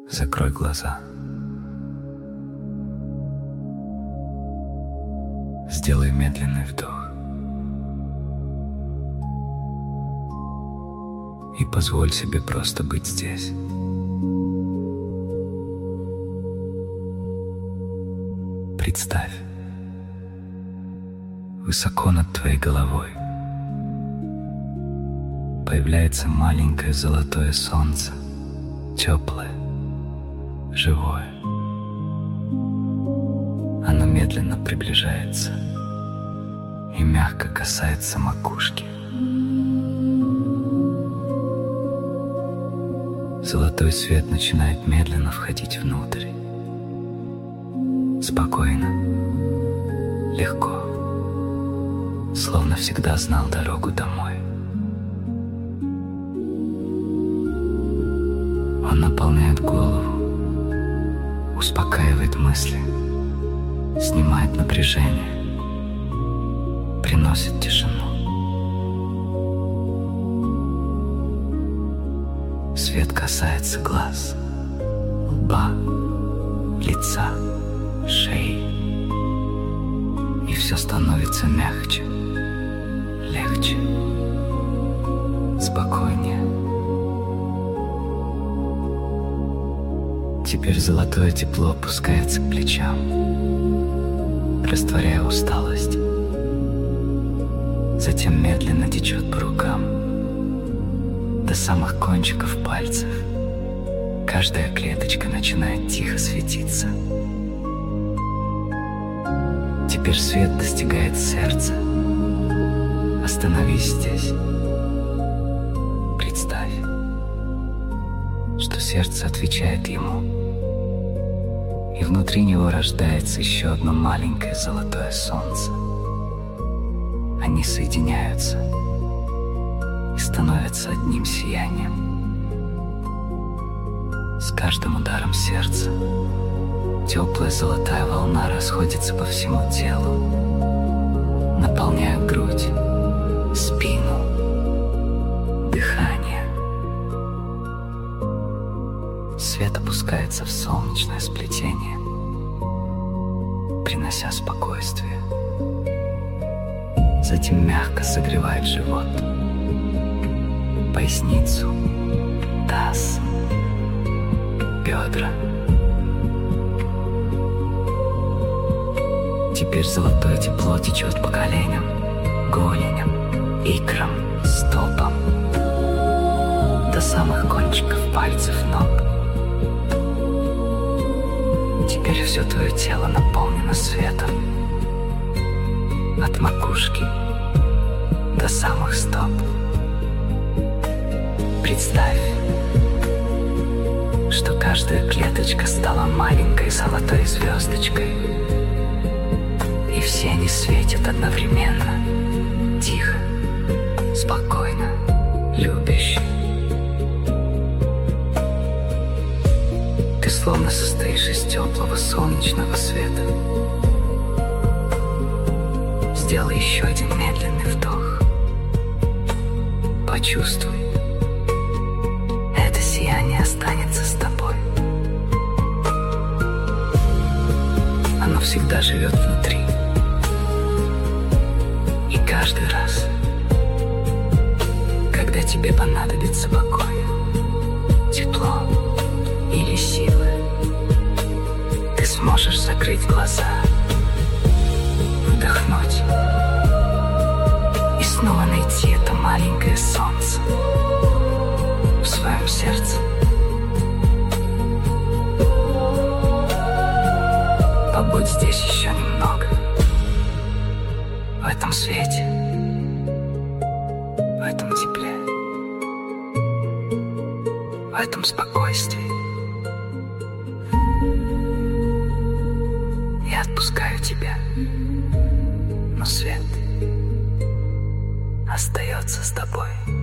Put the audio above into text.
Закрой глаза. Сделай медленный вдох. И позволь себе просто быть здесь. Представь, высоко над твоей головой появляется маленькое золотое солнце, теплое, живое. Оно медленно приближается и мягко касается макушки. Золотой свет начинает медленно входить внутрь. Спокойно, легко, словно всегда знал дорогу домой. Он наполняет голову, успокаивает мысли, снимает напряжение, приносит тишину. Свет касается глаз, лба, лица, шеи, и все становится мягче, легче, спокойнее. Теперь золотое тепло опускается к плечам, растворяя усталость. Затем медленно течет по рукам до самых кончиков пальцев. Каждая клеточка начинает тихо светиться. Теперь свет достигает сердца. Остановись здесь. Представь, что сердце отвечает ему, и внутри него рождается еще одно маленькое золотое солнце. Они соединяются и становятся одним сиянием. С каждым ударом сердца теплая золотая волна расходится по всему телу, наполняя грудь, спину, дыхание. Свет опускается в солнечное сплетение, принося спокойствие. Затем мягко согревает живот, поясницу, таз, бедра. Теперь золотое тепло течет по коленям, голеням, икрам, стопам, до самых кончиков пальцев ног. Теперь все твое тело наполнено светом, от макушки до самых стоп. Представь, что каждая клеточка стала маленькой золотой звездочкой, и все они светят одновременно, тихо, спокойно, любяще. Ты словно состоишь из теплого солнечного света. Сделай еще один медленный вдох. Почувствуй, это сияние останется с тобой. Оно всегда живет внутри. И каждый раз, когда тебе понадобится покой, тепло или силы, ты сможешь закрыть глаза, вдохнуть и снова найти это маленькое солнце в своем сердце. Побудь здесь еще немного, в этом свете, в этом тепле, в этом спокойствии. Я отпускаю тебя, но свет остается с тобой.